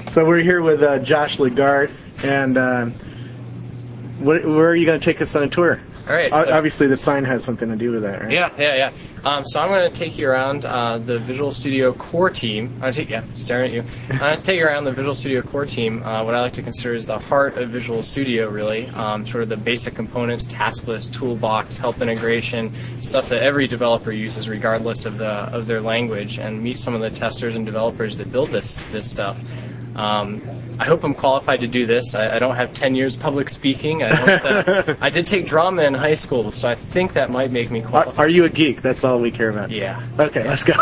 So we're here with Josh Lagarde, and where are you going to take us on a tour? All right. Obviously, the sign has something to do with that, right? Yeah. So I'm going to take you around the Visual Studio core team. Staring at you. I'm going to take you around the Visual Studio core team. What I like to consider is the heart of Visual Studio, really. Sort of the basic components, task list, toolbox, help integration, stuff that every developer uses regardless of their language, and meet some of the testers and developers that build this stuff. I hope I'm qualified to do this. I don't have 10 years public speaking. I did take drama in high school, so I think that might make me qualified. Are you a geek? That's all we care about. Yeah. Okay, let's go.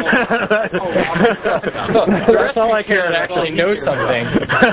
The rest all I care about actually know something.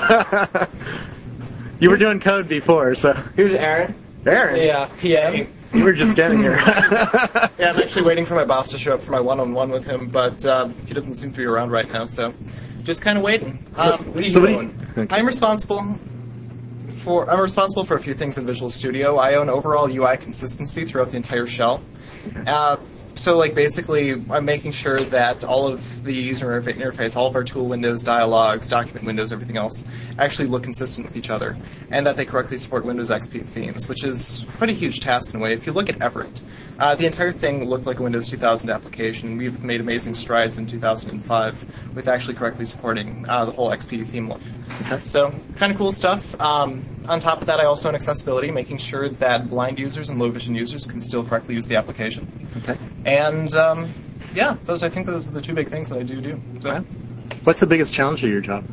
You were doing code before, so. Here's Aaron. Aaron? The PM. You were just standing here. Yeah, I'm actually waiting for my boss to show up for my one-on-one with him, but he doesn't seem to be around right now, so just kind of waiting. What are you doing? Okay. I'm responsible for a few things in Visual Studio. I own overall UI consistency throughout the entire shell. So, basically, I'm making sure that all of the user interface, all of our tool windows, dialogues, document windows, everything else, actually look consistent with each other, and that they correctly support Windows XP themes, which is quite a huge task in a way. If you look at Everett, the entire thing looked like a Windows 2000 application. We've made amazing strides in 2005 with actually correctly supporting the whole XP theme look. Okay. So, kind of cool stuff. On top of that, I also own accessibility, making sure that blind users and low vision users can still correctly use the application. Okay. And, I think those are the two big things that I do. So. Okay. What's the biggest challenge of your job?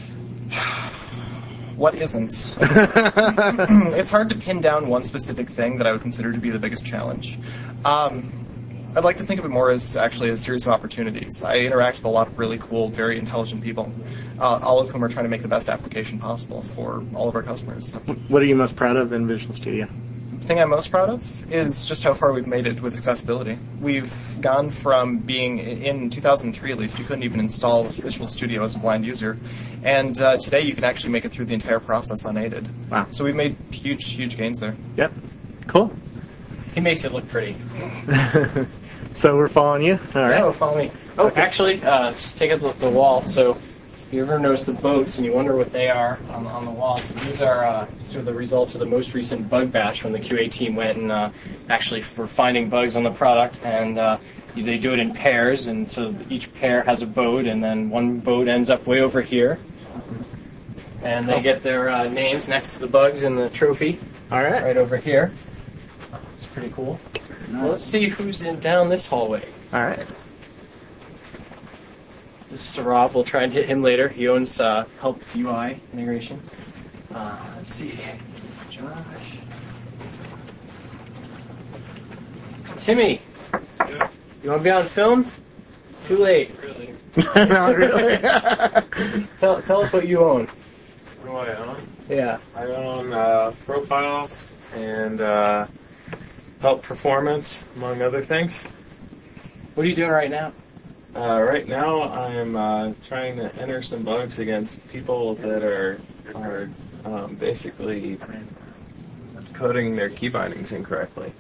What isn't? It's hard to pin down one specific thing that I would consider to be the biggest challenge. I'd like to think of it more as actually a series of opportunities. I interact with a lot of really cool, very intelligent people, all of whom are trying to make the best application possible for all of our customers. What are you most proud of in Visual Studio? The thing I'm most proud of is just how far we've made it with accessibility. We've gone from being, in 2003 at least, you couldn't even install Visual Studio as a blind user, and today you can actually make it through the entire process unaided. Wow. So we've made huge gains there. Yep. Cool. He makes it look pretty. So we're following you? All right. Yeah, we'll follow me. Oh, okay. Actually, just take a look at the wall. So if you ever notice the boats and you wonder what they are on the wall, so these are sort of the results of the most recent bug bash when the QA team went and actually for finding bugs on the product, and they do it in pairs, and so each pair has a boat, and then one boat ends up way over here, and they get their names next to the bugs in the trophy. All right. Right over here. It's pretty cool. Nice. Well, let's see who's down this hallway. All right. This is Saurav. We'll try and hit him later. He owns Help UI integration. Let's see. Josh. Timmy. Yeah. You want to be on film? Too late. Really? Not really. Tell us what you own. What do I own? Yeah. I own Profiles and Help Performance, among other things. What are you doing right now? Right now, I'm trying to enter some bugs against people that are basically coding their key bindings incorrectly.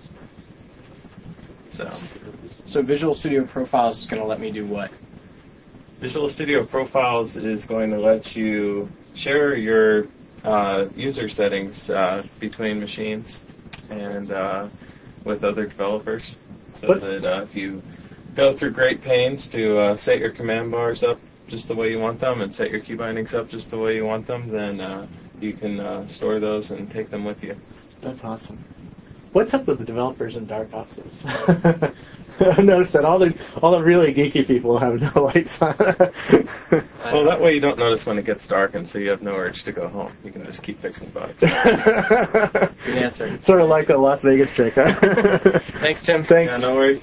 So Visual Studio Profiles is going to let me do what? Visual Studio Profiles is going to let you share your user settings between machines and with other developers, so that if you go through great pains to set your command bars up just the way you want them and set your key bindings up just the way you want them, then you can store those and take them with you. That's awesome. What's up with the developers in dark offices? I've noticed that all the really geeky people have no lights on. Well, that way you don't notice when it gets dark, and so you have no urge to go home. You can just keep fixing bugs. Good answer. Sort of like the Las Vegas trick, huh? Thanks, Tim. Thanks. Yeah, no worries.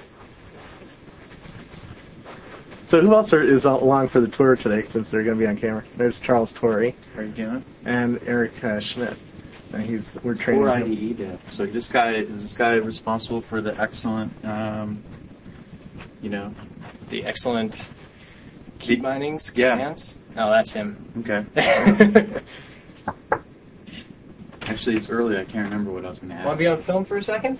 So who else is along for the tour today, since they're going to be on camera? There's Charles Torrey. How are you doing? And Eric Schmidt. And we're training Core him. IDE dev. So this guy responsible for the excellent, The excellent key bindings Yeah. commands? No, that's him. Okay. Actually, it's early. I can't remember what I was going to ask. Want to be on film for a second?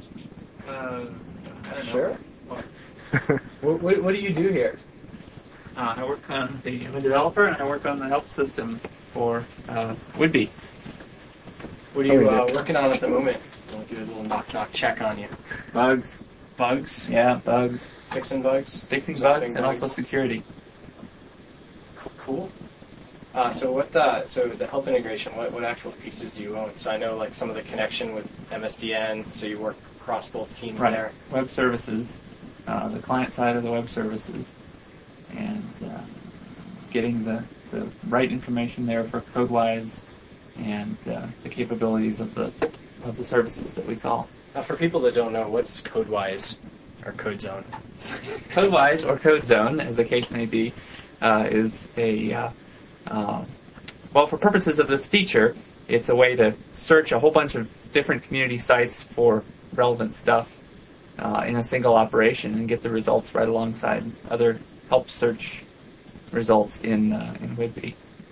I don't know. Sure. What do you do here? I work on I'm a developer, and I work on the help system for Woodbee. What are you working on at the moment? I'll do a little knock-knock check on you. Bugs. Bugs? Yeah, bugs. Fixing bugs? Fixing Resolving bugs and also security. Cool. So the help integration, what actual pieces do you own? So I know like some of the connection with MSDN, so you work across both teams Right. there. Web services, the client side of the web services, and getting the right information there for CodeWise and the capabilities of the services that we call. Now for people that don't know, what's CodeWise or CodeZone? CodeWise, or CodeZone, as the case may be, is a for purposes of this feature, it's a way to search a whole bunch of different community sites for relevant stuff in a single operation and get the results right alongside other help search results in Woodbee.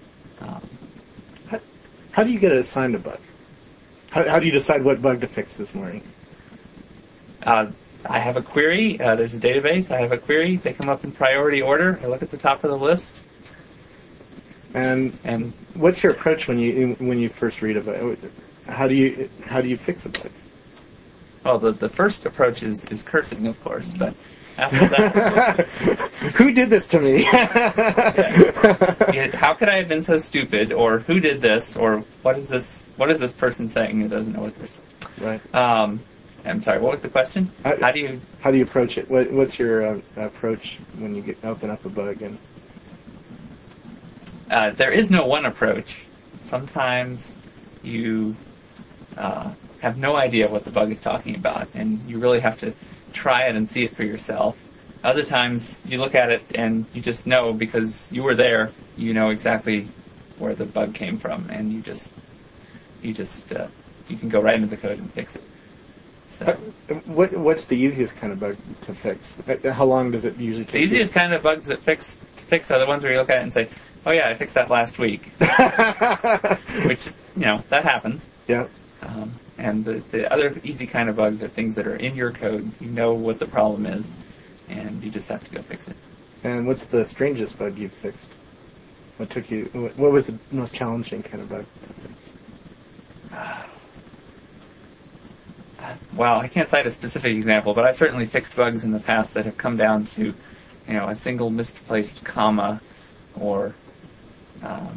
How do you get assigned a bug? How do you decide what bug to fix this morning? I have a query. There's a database. I have a query. They come up in priority order. I look at the top of the list. And what's your approach when you first read a bug? How do you fix a bug? Well, the first approach is cursing, of course, but after that, who did this to me? how could I have been so stupid? Or who did this? Or what is this person saying who doesn't know what they're saying? Right. I'm sorry. What was the question? How do you approach it? What's your approach when you open up a bug? And there is no one approach. Sometimes you have no idea what the bug is talking about, and you really have to try it and see it for yourself. Other times you look at it and you just know because you were there. You know exactly where the bug came from, and you can go right into the code and fix it. So, what's the easiest kind of bug to fix? How long does it usually take? The easiest kind of bugs to fix are the ones where you look at it and say, "Oh yeah, I fixed that last week," which that happens. Yeah. And the other easy kind of bugs are things that are in your code. You know what the problem is, and you just have to go fix it. And what's the strangest bug you've fixed? What was the most challenging kind of bug to fix? Well, I can't cite a specific example, but I've certainly fixed bugs in the past that have come down to, a single misplaced comma, or a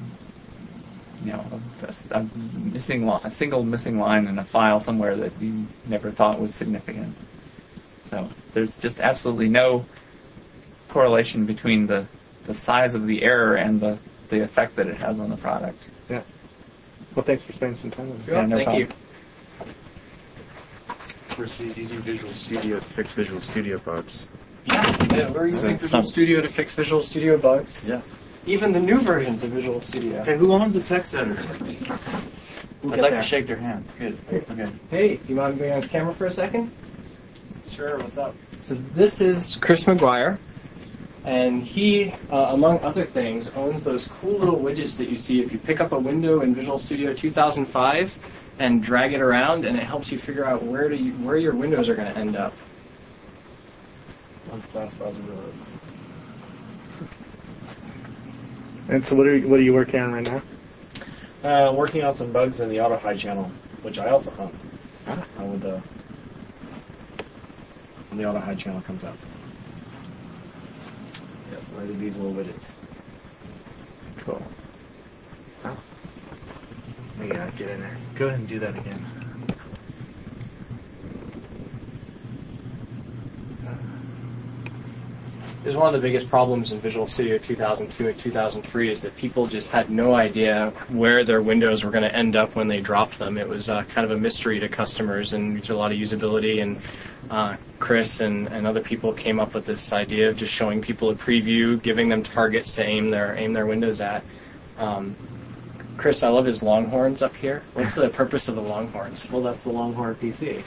single missing line in a file somewhere that you never thought was significant. So there's just absolutely no correlation between the size of the error and the effect that it has on the product. Yeah. Well, thanks for spending some time with me. Yeah, no problem. You. Versus using Visual Studio to fix Visual Studio bugs. Yeah, we're using Visual Studio to fix Visual Studio bugs. Yeah. Even the new versions of Visual Studio. Hey, who owns the text editor? I'd like to shake their hand. Good. Okay. Hey, do you mind being on camera for a second? Sure, what's up? So this is Chris McGuire, and he, among other things, owns those cool little widgets that you see if you pick up a window in Visual Studio 2005 and drag it around, and it helps you figure out where your windows are going to end up. Once class browser reloads. And so what are you working on right now? Working on some bugs in the auto hide channel, which I also own. When the auto hide channel comes up. Yes, I did these little widgets. Cool. Oh. Let me get in there. Go ahead and do that again. It was one of the biggest problems in Visual Studio 2002 and 2003 is that people just had no idea where their windows were going to end up when they dropped them. It was kind of a mystery to customers, and we did a lot of usability, and Chris and other people came up with this idea of just showing people a preview, giving them targets to aim their windows at. Chris, I love his Longhorns up here. What's the purpose of the Longhorns? Well, that's the Longhorn PC.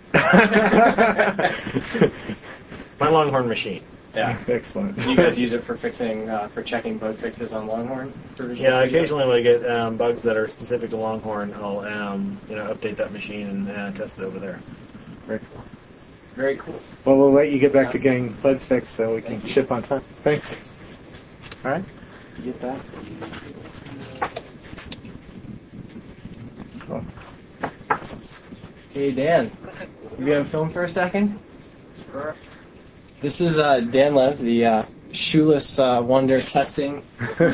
My Longhorn machine. Yeah. Excellent. Do you guys use it for fixing, for checking bug fixes on Longhorn? For Visual Yeah, Studio? occasionally when I get bugs that are specific to Longhorn, I'll update that machine and test it over there. Very cool. Very cool. Well, we'll let you get back to getting bugs fixed so we can ship on time. Thanks. All right. You get that? Cool. Hey, Dan. You gonna film for a second? Sure. This is Dan Lev, the shoeless wonder testing.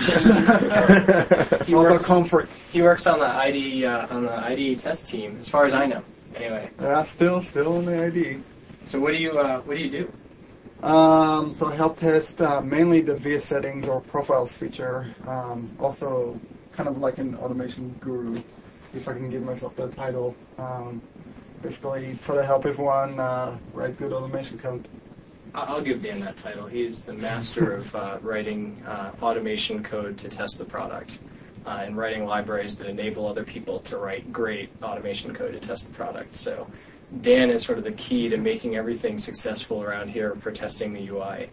It's all about comfort. He works on the IDE test team, as far as I know. Anyway. Yeah, still in the ID. So what do you do? So I help test mainly the VS settings or profiles feature. Also, kind of like an automation guru, if I can give myself that title. Basically, try to help everyone write good automation code. I'll give Dan that title. He's the master of writing automation code to test the product and writing libraries that enable other people to write great automation code to test the product. So Dan is sort of the key to making everything successful around here for testing the UI.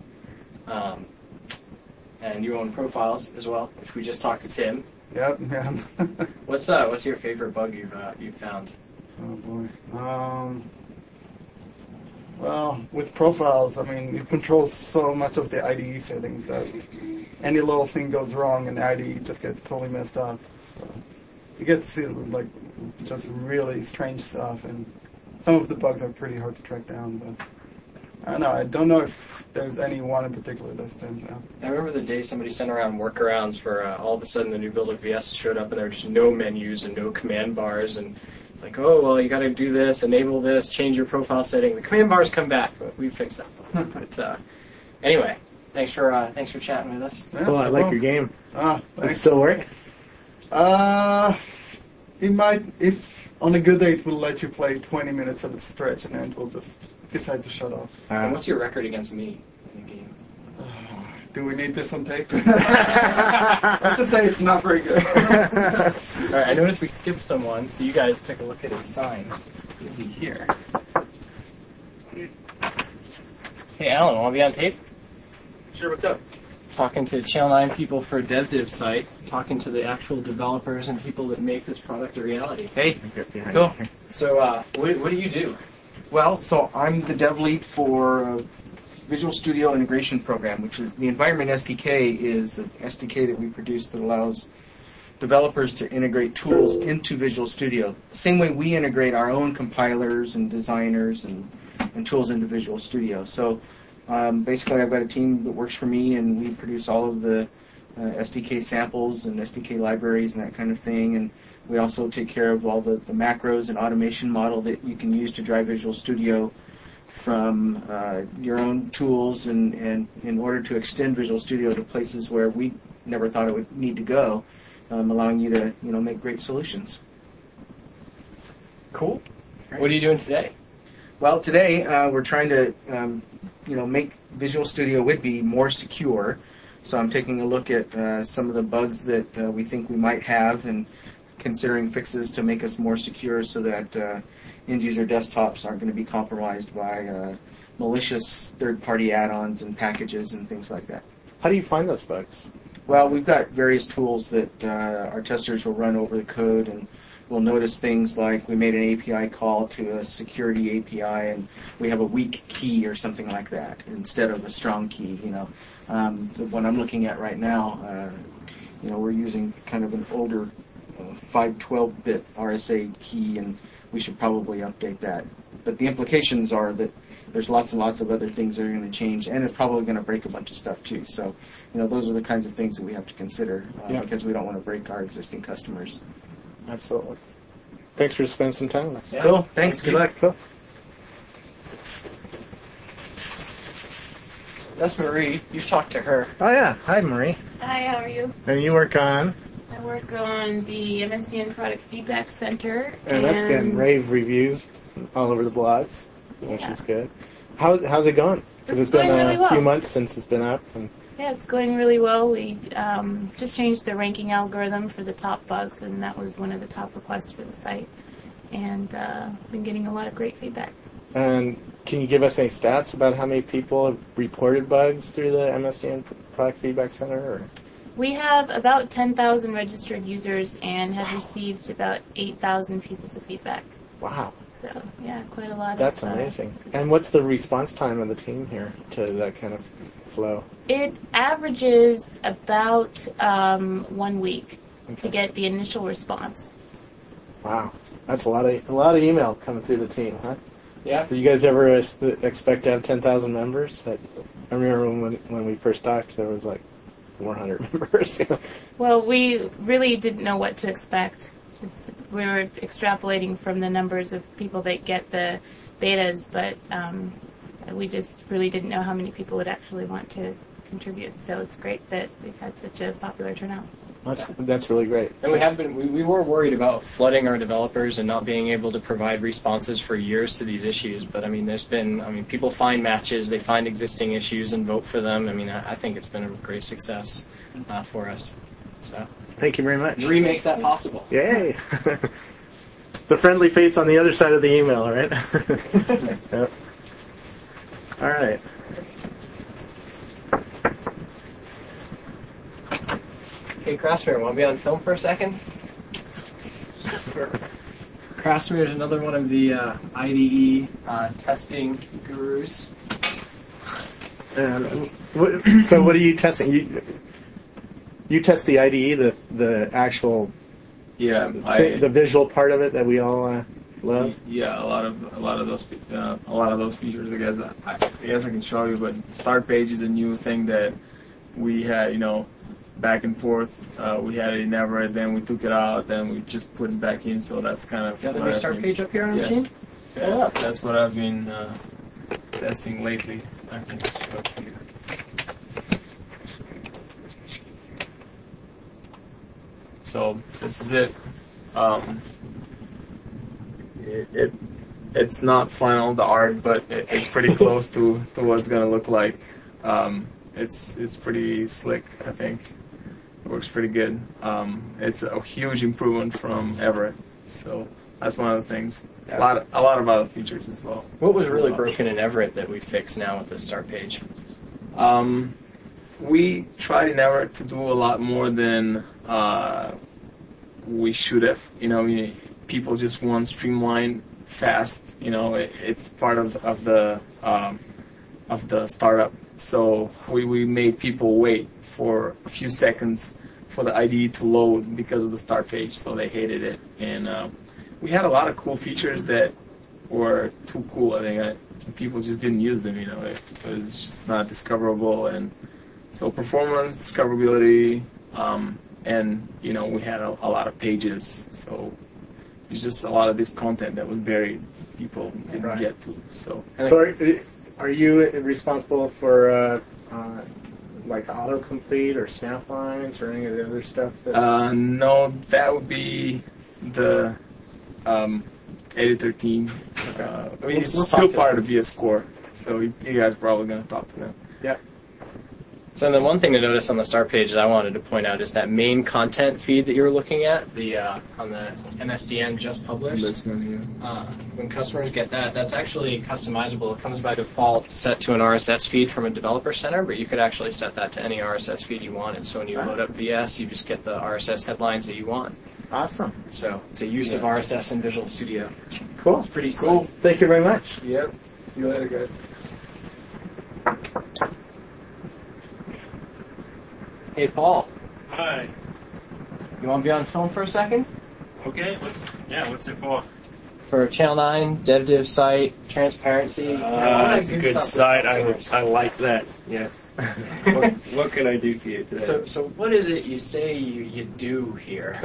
And you own Profiles as well, which we just talked to Tim. Yep, yeah. What's your favorite bug you've found? Oh boy. Well, with Profiles, I mean, it controls so much of the IDE settings that any little thing goes wrong and the IDE just gets totally messed up. So you get to see like just really strange stuff, and some of the bugs are pretty hard to track down. But I don't know if there's any one in particular that stands out. I remember the day somebody sent around workarounds for all of a sudden the new build of VS showed up and there were just no menus and no command bars, and it's like, oh, well, you got to do this, enable this, change your profile setting. The command bars come back, but we fixed that. But anyway, thanks for chatting with us. Yeah, Cool, I like your game. Does it Thanks. still work? It might, if on a good day, it will let you play 20 minutes at a stretch, and then it will just decide to shut off. And what's your record against me in the game? Do we need this on tape? Let's just say it's not very good. Sorry, I noticed we skipped someone, so you guys took a look at his sign. Is he here? Hey, Alan, want to be on tape? Sure, what's up? Talking to Channel 9 people for DevDiv site, talking to the actual developers and people that make this product a reality. Hey, cool. So, what do you do? Well, so I'm the dev lead for Visual Studio Integration Program, which is the Environment SDK is an SDK that we produce that allows developers to integrate tools into Visual Studio. The same way we integrate our own compilers and designers and tools into Visual Studio. So basically I've got a team that works for me, and we produce all of the SDK samples and SDK libraries and that kind of thing. And we also take care of all the macros and automation model that you can use to drive Visual Studio from your own tools, and in order to extend Visual Studio to places where we never thought it would need to go, allowing you to make great solutions. Cool. What are you doing today? Well, today we're trying to make Visual Studio Whidbey more secure. So I'm taking a look at some of the bugs that we think we might have, and considering fixes to make us more secure so that end-user desktops aren't going to be compromised by malicious third-party add-ons and packages and things like that. How do you find those bugs? Well, we've got various tools that our testers will run over the code, and we'll notice things like we made an API call to a security API, and we have a weak key or something like that instead of a strong key. The one I'm looking at right now, we're using kind of an older 512-bit RSA key, and we should probably update that. But the implications are that there's lots and lots of other things that are going to change, and it's probably going to break a bunch of stuff too. So, those are the kinds of things that we have to consider because we don't want to break our existing customers. Absolutely. Thanks for spending some time with us. Yeah. Cool. Thanks. Good luck. Cool. That's Marie. You've talked to her. Oh, yeah. Hi, Marie. Hi, how are you? And you work on? I work on the MSDN Product Feedback Center. And that's getting rave reviews all over the blogs, which Yeah. is good. How's it going? Because It's it's been going really well. few months since it's been up. And Yeah, it's going really well. We just changed the ranking algorithm for the top bugs, and that was one of the top requests for the site. And been getting a lot of great feedback. And can you give us any stats about how many people have reported bugs through the MSDN Product Feedback Center? Or? We have about 10,000 registered users and have received about 8,000 pieces of feedback. Wow. So, yeah, quite a lot. That's amazing. And what's the response time of the team here to that kind of flow? It averages about 1 week to get the initial response. Wow, that's a lot of email coming through the team, huh? Yeah. Did you guys ever expect to have 10,000 members? I remember when we first talked, there was like 400 members. Well, we really didn't know what to expect. We were extrapolating from the numbers of people that get the betas, but we just really didn't know how many people would actually want to contribute. So it's great that we've had such a popular turnout. That's really great. And we were worried about flooding our developers and not being able to provide responses for years to these issues. But people find matches, they find existing issues and vote for them. I think it's been a great success for us. So thank you very much. Dree makes that possible. Yay! The friendly face on the other side of the email, right? Yep. All right. Hey, Crossmere, want to be on film for a second? Crossmere is another one of the IDE testing gurus. So what are you testing? You test the IDE, the actual, the visual part of it that we all love. Yeah, a lot of those features. I guess I can show you, but start page is a new thing that we had. Back and forth. We had it in Everett, then we took it out, then we just put it back in. So that's kind of. Got the new start page up here on the machine? Yeah, that's what I've been testing lately. I can show it to you. So this is it. It's not final, the art, but it's pretty close to what it's gonna look like. It's pretty slick, I think. It works pretty good. It's a huge improvement from Everett, so that's one of the things. A lot of other features as well. What was really broken in Everett that we fixed now with the start page? We tried in Everett to do a lot more than we should have. People just want streamlined, fast. It's part of the startup. So we made people wait for a few seconds for the IDE to load because of the start page, so they hated it. And we had a lot of cool features that were too cool. I think people just didn't use them. It was just not discoverable, and so performance, discoverability, and we had a lot of pages. So there's just a lot of this content that was buried, people didn't get to. So are you responsible for like autocomplete or snap lines or any of the other stuff? No, that would be the editor team. It's still part of VS Core, so you guys are probably going to talk to them. Yeah. So the one thing to notice on the start page that I wanted to point out is that main content feed that you're looking at, on the MSDN just published. When customers get that, that's actually customizable. It comes by default set to an RSS feed from a developer center, but you could actually set that to any RSS feed you wanted. So when you load up VS, you just get the RSS headlines that you want. Awesome. So it's a use of RSS in Visual Studio. Cool. It's pretty cool. slick. Thank you very much. Yep. See you later, guys. Hey, Paul. Hi. You want to be on film for a second? Okay. What's it for? For Channel 9, DevDiv site, transparency. That's a good site. I like that. Yes. What can I do for you today? So what is it you say you do here?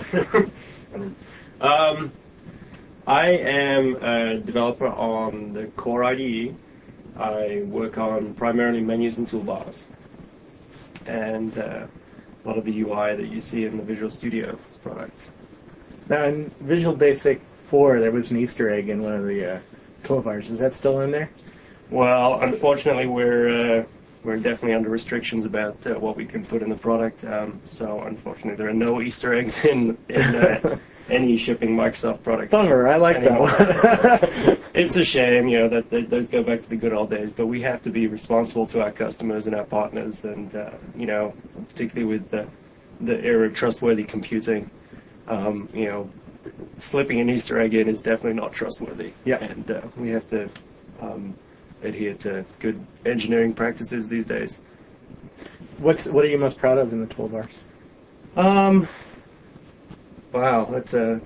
I am a developer on the Core IDE. I work on primarily menus and toolbars, and a lot of the UI that you see in the Visual Studio product. Now, in Visual Basic 4, there was an Easter egg in one of the toolbars. Is that still in there? Well, unfortunately, we're definitely under restrictions about what we can put in the product. So, unfortunately, there are no Easter eggs in any shipping Microsoft products. Bummer, I like anymore. that one. It's a shame, that those go back to the good old days. But we have to be responsible to our customers and our partners, and particularly with the era of trustworthy computing. Slipping an Easter egg in is definitely not trustworthy. Yeah. And we have to adhere to good engineering practices these days. What are you most proud of in the toolbars? Wow, that's a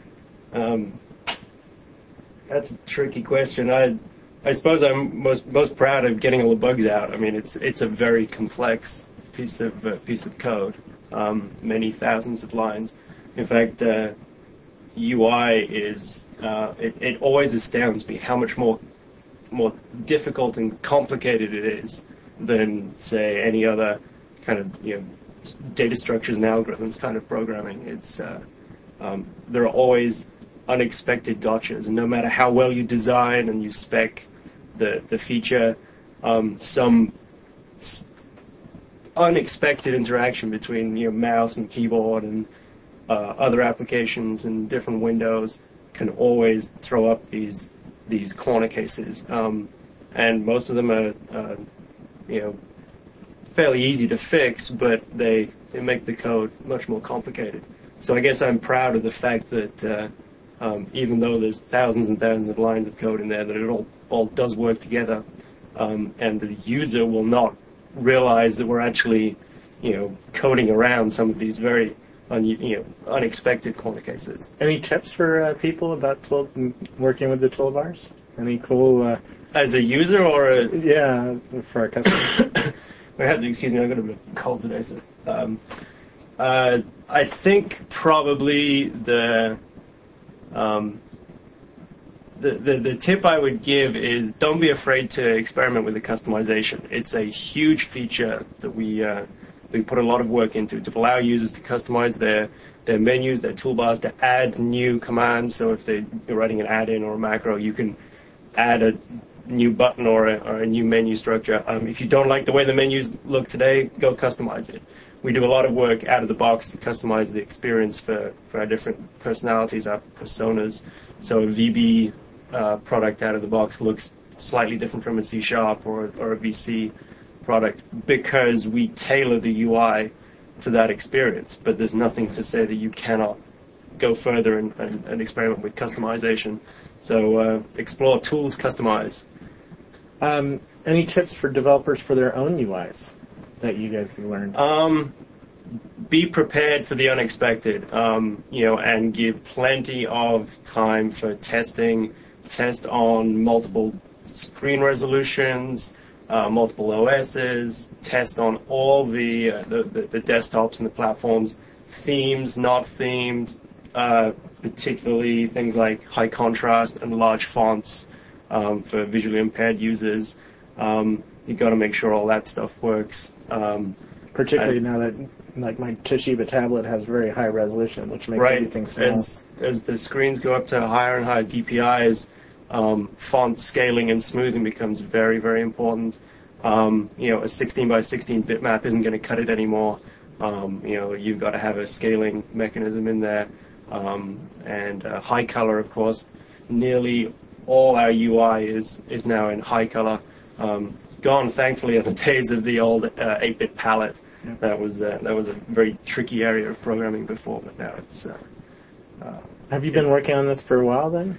tricky question. I suppose I'm most proud of getting all the bugs out. I mean, it's a very complex piece of code, many thousands of lines. In fact, UI is it always astounds me how much more difficult and complicated it is than, say, any other kind of data structures and algorithms kind of programming. It's there are always unexpected gotchas, and no matter how well you design and you spec the feature, some unexpected interaction between mouse and keyboard and other applications and different windows can always throw up these corner cases, and most of them are fairly easy to fix, but they make the code much more complicated. So I guess I'm proud of the fact that even though there's thousands and thousands of lines of code in there, that it all does work together, and the user will not realize that we're actually coding around some of these very unexpected corner cases. Any tips for people about working with the toolbars? Any cool... As a user or yeah, for our customers. I have to excuse me, I've got a bit of a cold today, so... I think probably the tip I would give is don't be afraid to experiment with the customization. It's a huge feature that we put a lot of work into to allow users to customize their menus, their toolbars, to add new commands. So if you're writing an add-in or a macro, you can add a new button or a new menu structure. If you don't like the way the menus look today, go customize it. We do a lot of work out of the box to customize the experience for our different personalities, our personas. So a VB product out of the box looks slightly different from a C# or a VC product because we tailor the UI to that experience. But there's nothing to say that you cannot go further and experiment with customization. So explore tools, customize. Any tips for developers for their own UIs that you guys have learned? Be prepared for the unexpected, and give plenty of time for testing. Test on multiple screen resolutions, multiple OSs. Test on all the desktops and the platforms. Themes, not themed, particularly things like high contrast and large fonts for visually impaired users. You've got to make sure all that stuff works. Particularly now that my Toshiba tablet has very high resolution, which makes everything small. As the screens go up to higher and higher DPIs, font scaling and smoothing becomes very, very important. A 16 by 16 bitmap isn't going to cut it anymore. You've got to have a scaling mechanism in there. And high color, of course. Nearly all our UI is now in high color. Gone, thankfully, are the days of the old 8-bit palette. Yeah. That was a very tricky area of programming before, but now it's... Have you been working on this for a while, then?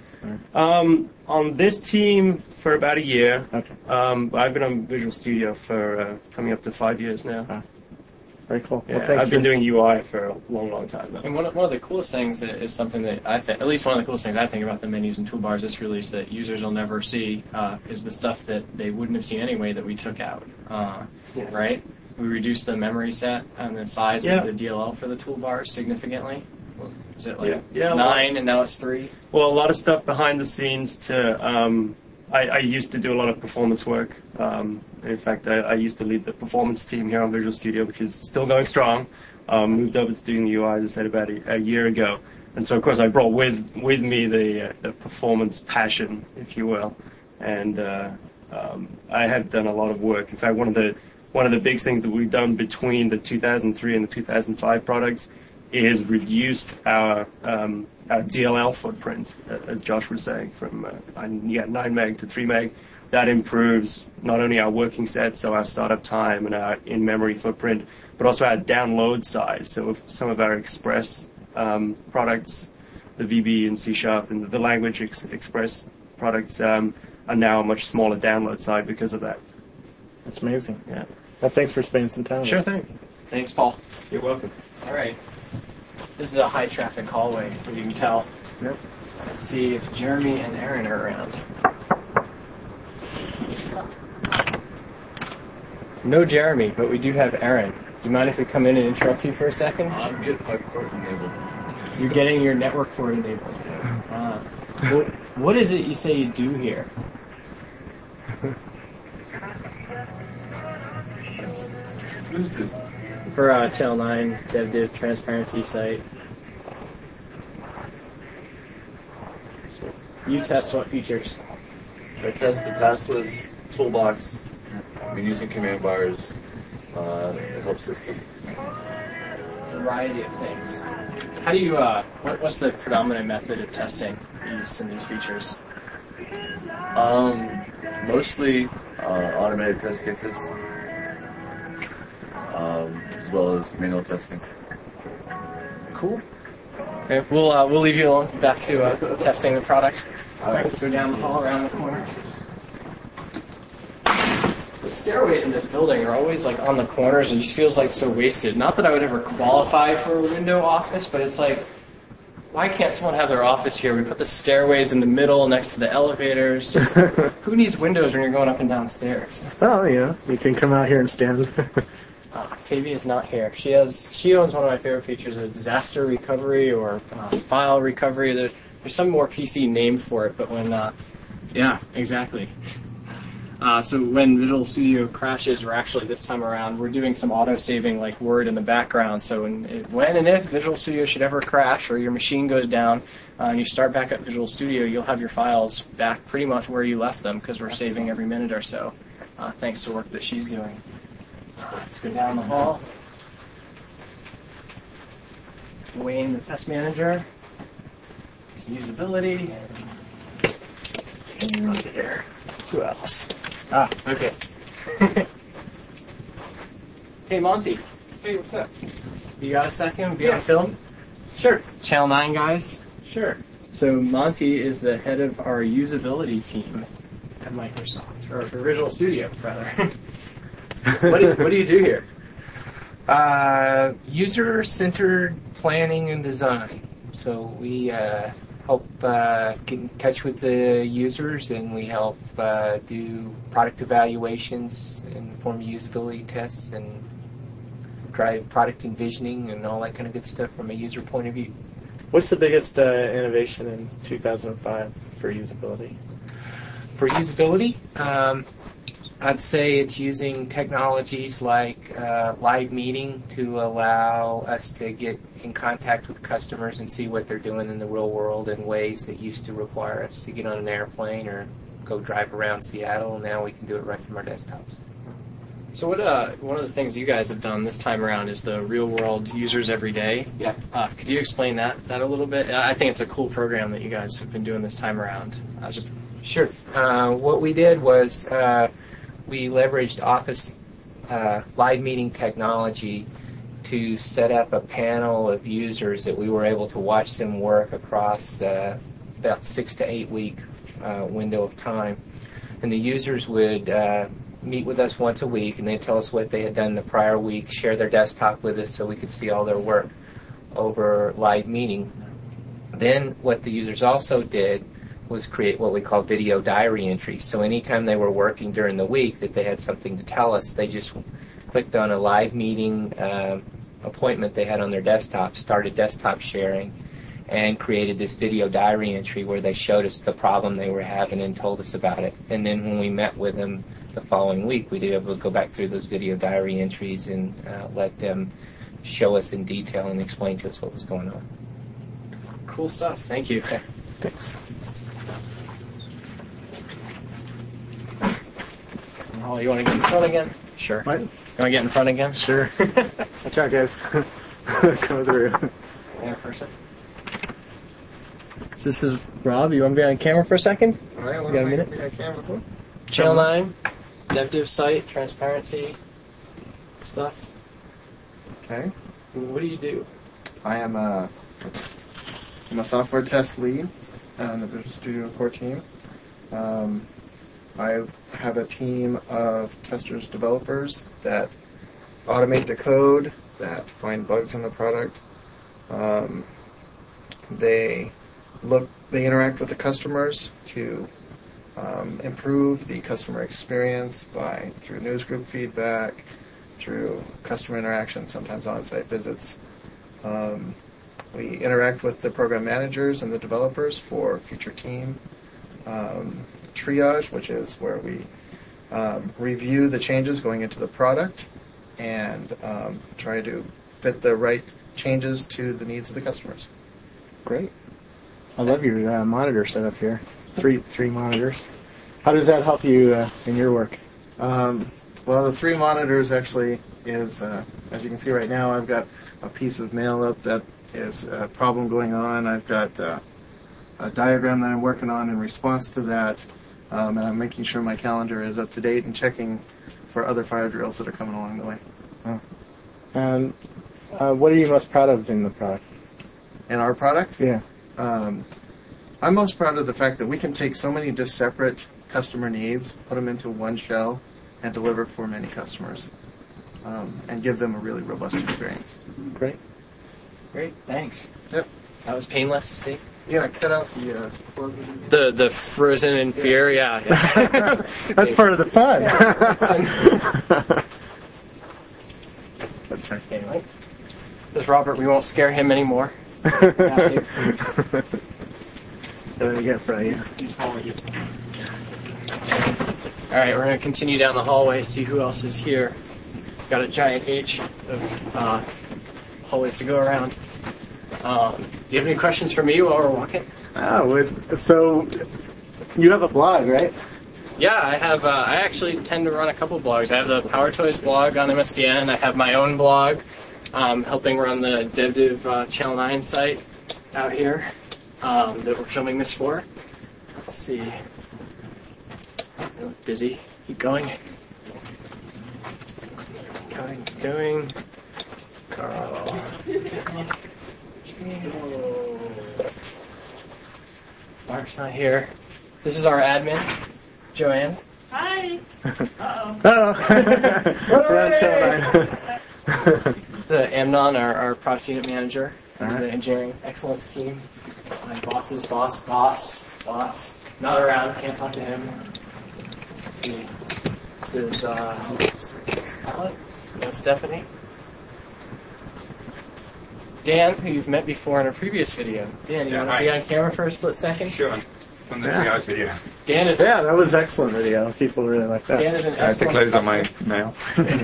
On this team for about a year. Okay. I've been on Visual Studio for coming up to 5 years now. Ah. Very cool. Yeah, well, I've been doing UI for a long, long time now. And one of the coolest things is something that I think, at least one of the coolest things I think about the menus and toolbars this release that users will never see is the stuff that they wouldn't have seen anyway that we took out, right? We reduced the memory set and the size of the DLL for the toolbars significantly. Is it like 9 and now it's 3? Well, a lot of stuff behind the scenes to... I used to do a lot of performance work. In fact, I used to lead the performance team here on Visual Studio, which is still going strong. Moved over to doing the UI, as I said, about a year ago. And so, of course, I brought with me the performance passion, if you will. And I have done a lot of work. In fact, one of the big things that we've done between the 2003 and the 2005 products is reduced our DLL footprint, as Josh was saying, from 9 meg to 3 meg. That improves not only our working set, so our startup time and our in-memory footprint, but also our download size. So if some of our Express products, the VB and C# and the language Express products, our are now a much smaller download side because of that. That's amazing. Yeah. Well, thanks for spending some time. Sure with us. thing. Thanks, Paul. You're welcome. All right. This is a high-traffic hallway, as you can tell. Yep. Let's see if Jeremy and Aaron are around. No Jeremy, but we do have Aaron. Do you mind if we come in and interrupt you for a second? I'm getting my port enabled. You're getting your network port enabled. What is it you say you do here? What is this? For Channel 9 DevDiv transparency site. You test what features? I test the task list toolbox. I've been using command bars, the help system. Variety of things. How do you, what's the predominant method of testing used in these features? Mostly automated test cases, as well as manual testing. Cool. Okay, we'll leave you alone. Back to testing the product. All right, let's go down the hall, around the corner. The stairways in this building are always like on the corners and just feels like so wasted. Not that I would ever qualify for a window office, but it's like, why can't someone have their office here? We put the stairways in the middle next to the elevators. Just, who needs windows when you're going up and down stairs? Oh, yeah. You can come out here and stand. Octavia's not here. She owns one of my favorite features, a disaster recovery or file recovery. There's some more PC name for it, but when, yeah, exactly. So when Visual Studio crashes, or actually this time around, we're doing some auto-saving like Word in the background. So when and if Visual Studio should ever crash or your machine goes down and you start back up Visual Studio, you'll have your files back pretty much where you left them because we're saving every minute or so, thanks to work that she's doing. Let's go down the hall. Wayne, the test manager. Some usability. And there. Who else? Okay. Hey, Monty. Hey, what's up? You got a second? Be on film? Sure. Channel 9 guys? Sure. So Monty is the head of our usability team at Microsoft, or Visual Studio, rather. What do you do here? User-centered planning and design. So we help get in touch with the users, and we help do product evaluations in the form of usability tests and drive product envisioning and all that kind of good stuff from a user point of view. What's the biggest innovation in 2005 for usability? For usability, I'd say it's using technologies like live meeting to allow us to get in contact with customers and see what they're doing in the real world in ways that used to require us to get on an airplane or go drive around Seattle. Now we can do it right from our desktops. So one of the things you guys have done this time around is the real world users every day. Yeah. Could you explain that a little bit? I think it's a cool program that you guys have been doing this time around. Sure. What we did was we leveraged Office live meeting technology to set up a panel of users that we were able to watch them work across about 6 to 8 week window of time. And the users would meet with us once a week, and they'd tell us what they had done the prior week, share their desktop with us so we could see all their work over live meeting. Then what the users also did was create what we call video diary entries. So anytime they were working during the week that they had something to tell us, they just clicked on a live meeting appointment they had on their desktop, started desktop sharing, and created this video diary entry where they showed us the problem they were having and told us about it. And then when we met with them the following week, we'd be able to go back through those video diary entries and let them show us in detail and explain to us what was going on. Cool stuff. Thank you. Okay. Thanks. Oh, you want to get in front again? Sure. What? You want to get in front again? Sure. Watch out, guys. Come through. Yeah, for a second. So this is Rob. You want to be on camera for a second? All right, You got a minute? Channel 9, DevDiv site, transparency stuff. Okay. What do you do? I am I'm a software test lead on the Visual Studio Core team. I have a team of testers, developers that automate the code, that find bugs in the product. They interact with the customers to improve the customer experience through newsgroup feedback, through customer interaction, sometimes on-site visits. We interact with the program managers and the developers for future team triage, which is where we review the changes going into the product and try to fit the right changes to the needs of the customers. Great. I love your monitor setup here. Three monitors. How does that help you in your work? Well, the 3 monitors actually is, as you can see right now, I've got a piece of mail up that is a problem going on. I've got a diagram that I'm working on in response to that, and I'm making sure my calendar is up to date and checking for other fire drills that are coming along the way. Oh. And what are you most proud of in the product? In our product? Yeah. I'm most proud of the fact that we can take so many separate customer needs, put them into one shell, and deliver for many customers, and give them a really robust experience. Great. Great, thanks. Yep. That was painless, see? Yeah, I cut out the frozen in fear, yeah. That's part of the fun. That's right. Anyway, this Robert, we won't scare him anymore. Alright, we're going to continue down the hallway, see who else is here. Got a giant H of hallways to go around. Do you have any questions for me while we're walking? So, you have a blog, right? Yeah, I have. I actually tend to run a couple blogs. I have the Power Toys blog on MSDN. I have my own blog, helping run the DevDiv Channel 9 site out here that we're filming this for. Let's see. I look busy. Keep going. Keep going. Carl. Mark's not here. This is our admin, Joanne. Hi. The Amnon, our product unit manager, the engineering excellence team. My boss's boss. Not around, can't talk to him. Let's see. This is Scarlett, Stephanie. Dan, who you've met before in a previous video. Dan, you want to be on camera for a split second? Sure. From the 3 hours video. Dan is that was an excellent video. People really like that. Dan is an I have to close on my mail.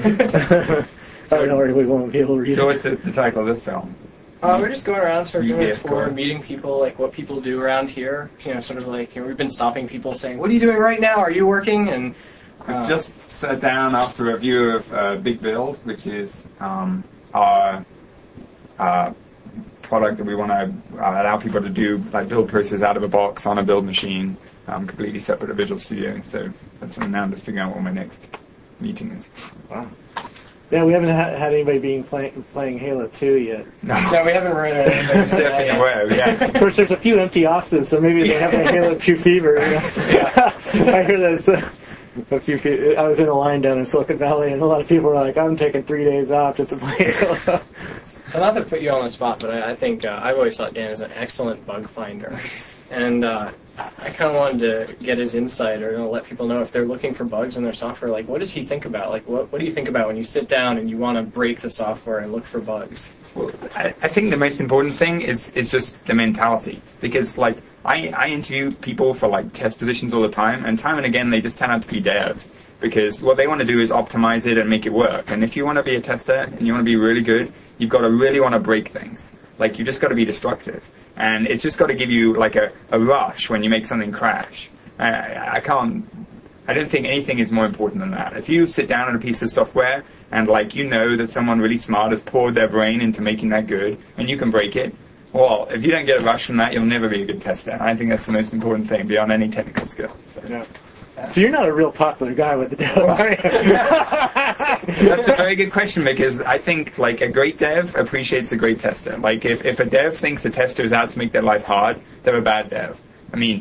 Don't worry, we won't be able to read So what's the title of this film? We're just going around sort of doing a UPS tour, score. meeting people, like what people do around here. You know, sort of like, we've been stopping people saying, "What are you doing right now? Are you working?" And We just sat down after a view of Big Build, which is our product that we want to allow people to do like build process out of a box on a build machine, completely separate to Visual Studio. So that's something now I'm just figuring out what my next meeting is. Wow. Yeah, we haven't had anybody playing Halo 2 yet. No, we haven't run anybody Stepping away, yeah. Of course, there's a few empty offices, so maybe they have a Halo 2 fever. You know? Yeah. I hear that a few people. I was in a line down in Silicon Valley, and a lot of people were like, "I'm taking 3 days off just to play Halo." So not to put you on the spot, but I think I've always thought Dan is an excellent bug finder, and I kind of wanted to get his insight, or let people know if they're looking for bugs in their software. Like, what does he think about? Like, what do you think about when you sit down and you want to break the software and look for bugs? Well, I think the most important thing is just the mentality, because like I interview people for like test positions all the time, and again they just turn out to be devs, because what they want to do is optimize it and make it work. And if you want to be a tester and you want to be really good, you've got to really want to break things. Like, you just got to be destructive, and it's just got to give you like a rush when you make something crash. I don't think anything is more important than that. If you sit down on a piece of software and like you know that someone really smart has poured their brain into making that good, and you can break it, well, if you don't get a rush from that, you'll never be a good tester. And I think that's the most important thing beyond any technical skill. So. Yeah. So you're not a real popular guy with the dev, are you? That's a very good question, because I think like a great dev appreciates a great tester. Like if a dev thinks a tester is out to make their life hard, they're a bad dev. I mean,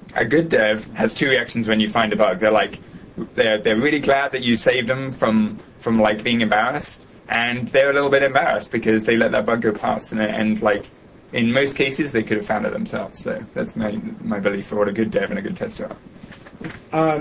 a good dev has two reactions when you find a bug. They're like, they're really glad that you saved them from like being embarrassed, and they're a little bit embarrassed because they let that bug go past, and like in most cases they could have found it themselves. So that's my belief for what a good dev and a good tester are.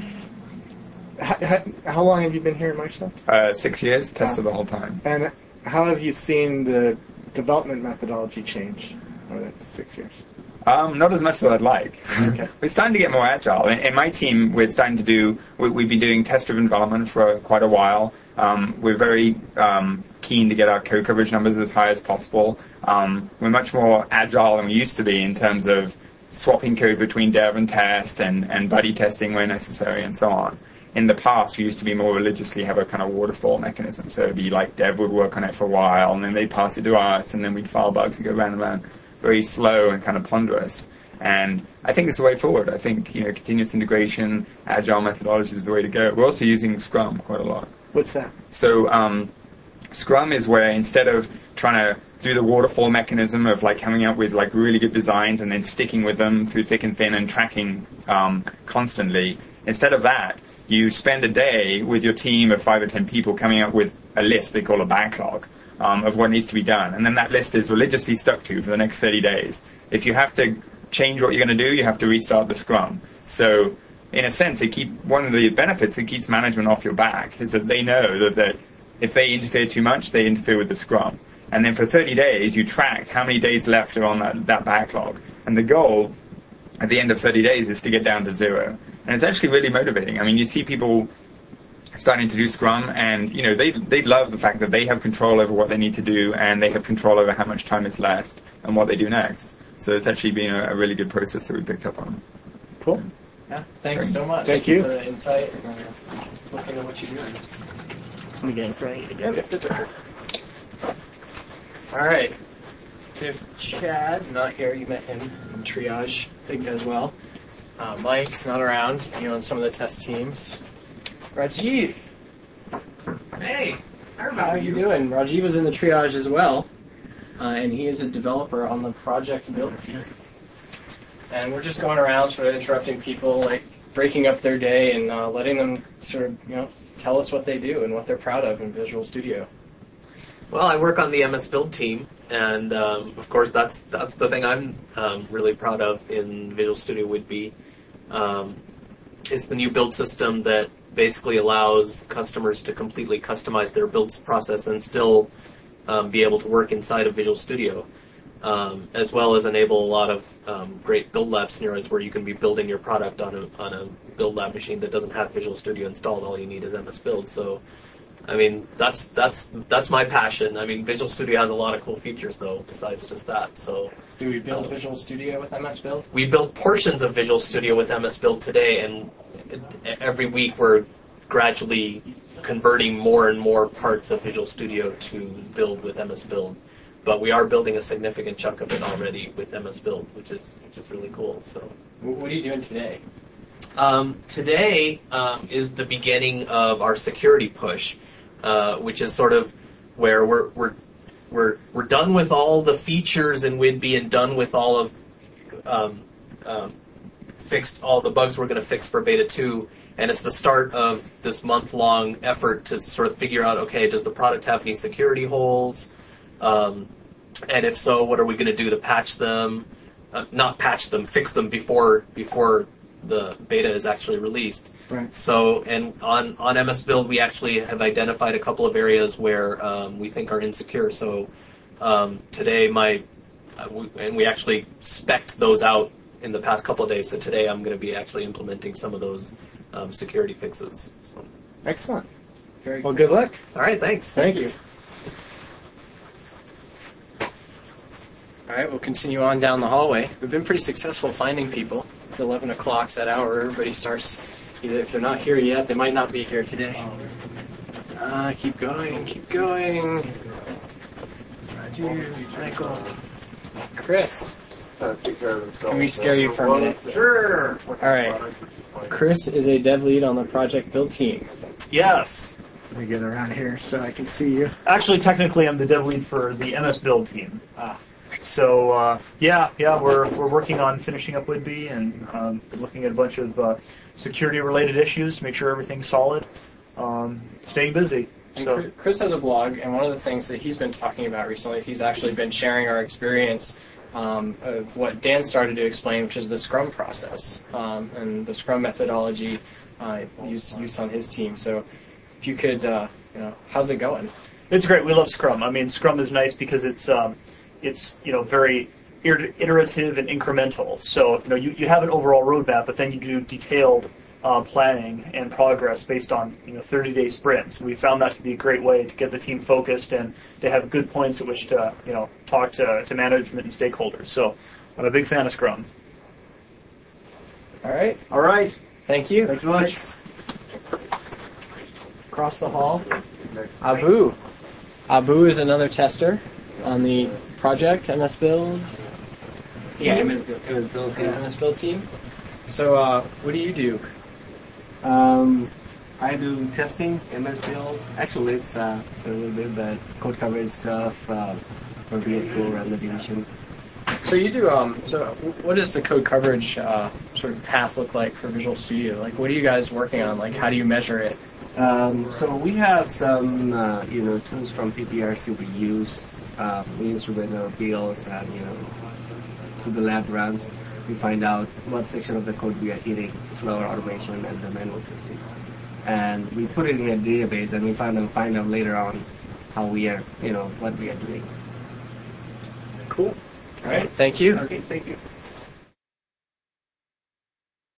How long have you been here at Microsoft? 6 years, tested the whole time. And how have you seen the development methodology change over that 6 years? Not as much as I'd like. Okay. We're starting to get more agile. In my team, we're starting to do. We've been doing test-driven development for quite a while. We're very keen to get our code coverage numbers as high as possible. We're much more agile than we used to be in terms of swapping code between dev and test and buddy testing where necessary and so on. In the past, we used to be more religiously have a kind of waterfall mechanism. So it'd be like dev would work on it for a while, and then they'd pass it to us, and then we'd file bugs and go round and round. Very slow and kind of ponderous. And I think it's the way forward. I think, continuous integration, agile methodology is the way to go. We're also using Scrum quite a lot. What's that? So Scrum is where instead of trying to do the waterfall mechanism of like coming up with like really good designs and then sticking with them through thick and thin and tracking constantly, instead of that, you spend a day with your team of 5 or 10 people coming up with a list they call a backlog of what needs to be done. And then that list is religiously stuck to for the next 30 days. If you have to change what you're going to do, you have to restart the Scrum. So in a sense, one of the benefits that keeps management off your back is that they know that if they interfere too much, they interfere with the Scrum. And then for 30 days, you track how many days left are on that backlog. And the goal at the end of 30 days is to get down to 0. And it's actually really motivating. I mean, you see people starting to do Scrum, and they love the fact that they have control over what they need to do, and they have control over how much time is left and what they do next. So it's actually been a really good process that we picked up on. Cool. Yeah, thanks so much. Thank you for the insight and looking at what you're doing. Let me get in front of you again. All right. We have Chad, not here. You met him in triage, I think, as well. Mike's not around, on some of the test teams. Rajiv. Hey, how are you doing? Rajiv was in the triage as well, and he is a developer on the project build team. And we're just going around sort of interrupting people, like breaking up their day and letting them sort of, tell us what they do and what they're proud of in Visual Studio. Well, I work on the MS Build team, and of course that's the thing I'm really proud of in Visual Studio would be is the new build system that basically allows customers to completely customize their builds process and still be able to work inside of Visual Studio, as well as enable a lot of great build lab scenarios where you can be building your product on a build lab machine that doesn't have Visual Studio installed. All you need is MS Build. So, I mean, that's my passion. I mean, Visual Studio has a lot of cool features though, besides just that. So, do we build Visual Studio with MS Build? We build portions of Visual Studio with MS Build today, and every week we're gradually converting more and more parts of Visual Studio to build with MS Build. But we are building a significant chunk of it already with MS Build, which is really cool. So, what are you doing today? Today is the beginning of our security push, which is sort of where we're done with all the features in WIDBE and done with all of fixed all the bugs we're going to fix for Beta 2, and it's the start of this month-long effort to sort of figure out, okay, does the product have any security holes? And if so, what are we going to do to patch them? Not patch them, fix them before the beta is actually released. Right. So, and on MS Build, we actually have identified a couple of areas where we think are insecure. So today, we actually spec'd those out in the past couple of days. So today, I'm going to be actually implementing some of those security fixes. So. Excellent. Very well. Good luck. All right. Thanks. Thank you. All right, we'll continue on down the hallway. We've been pretty successful finding people. It's 11 o'clock, that hour. Everybody starts, either if they're not here yet, they might not be here today. Keep going, keep going. Raju, Michael, Chris. Can we scare you for a minute? Sure. All right. Chris is a dev lead on the project build team. Yes. Let me get around here so I can see you. Actually, technically, I'm the dev lead for the MS Build team. So we're working on finishing up Whidbey and looking at a bunch of security-related issues to make sure everything's solid. Staying busy. And Chris has a blog, and one of the things that he's been talking about recently is he's actually been sharing our experience of what Dan started to explain, which is the Scrum process and the Scrum methodology used on his team. So if you could, how's it going? It's great. We love Scrum. I mean, Scrum is nice because it's very iterative and incremental. So you have an overall roadmap, but then you do detailed planning and progress based on 30-day sprints. We found that to be a great way to get the team focused and to have good points at which to talk to management and stakeholders. So I'm a big fan of Scrum. All right. All right. Thank you. Thanks very much. Across the hall, Abu. Abu is another tester on the project MS Build. Yeah, MS Build team. MS Build team. So what do you do? I do testing, MS Build. Actually, it's a little bit the code coverage stuff for VS Code and the division. So you do. So what does the code coverage sort of path look like for Visual Studio? Like, what are you guys working on? Like, how do you measure it? So we have some tools from PPRC we use. We instrument our builds and to the lab runs. We find out what section of the code we are hitting through our automation and the manual testing. And we put it in a database and we find out later on how we are, what we are doing. Cool. All right. Thank you. Okay, thank you.